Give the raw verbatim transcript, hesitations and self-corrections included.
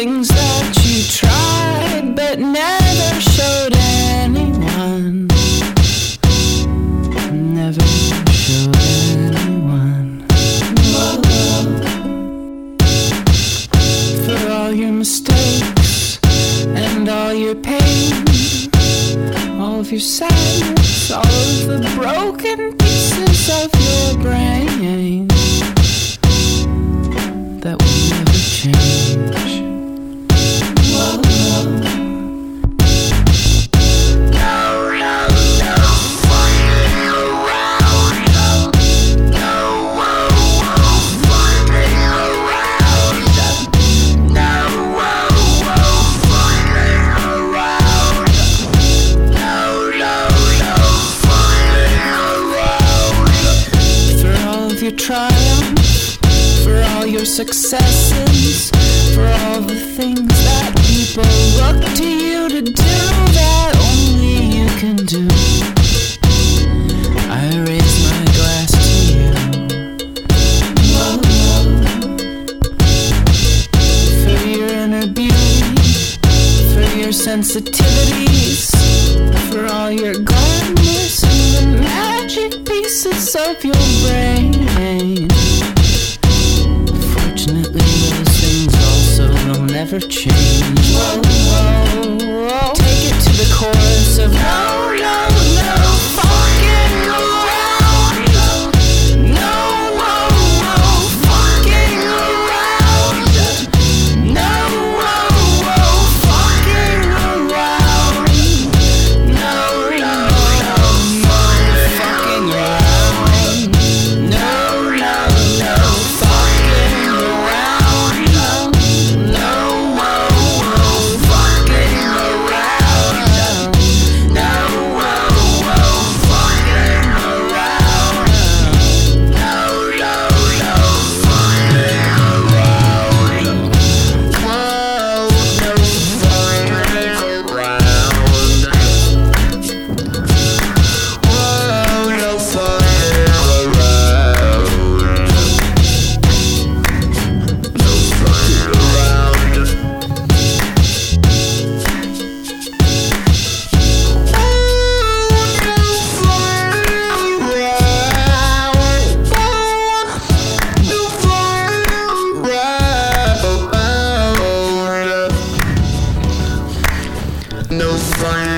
things that you tried but never showed anyone. Never showed anyone. For all your mistakes and all your pain, all of your sadness, all of the broken pieces of your brain that will never change. Whoa, whoa. No, no, no fighting around. No, whoa, whoa, fighting around. No, whoa, whoa, fighting around. No, no, no fighting around. For all of your triumphs, for all your successes, for all the things that people look to you to do that only you can do, I raise my glass to you. Whoa, whoa. For your inner beauty, for your sensitivities, for all your glamorous and the magic pieces of your brain. Fortunately, those things also will never change. Whoa, whoa, whoa. Take it to the chorus of no, no, no fucking around. No, whoa, whoa, fucking around. No, whoa, whoa, fucking around. No, no, no, no fucking around. No, no, no fucking around. No, whoa, whoa, fucking around. No, whoa, whoa, fucking around. No, no, no fucking around. Whoa, no fucking around. Whoa, no fucking around. No fucking around. No fun.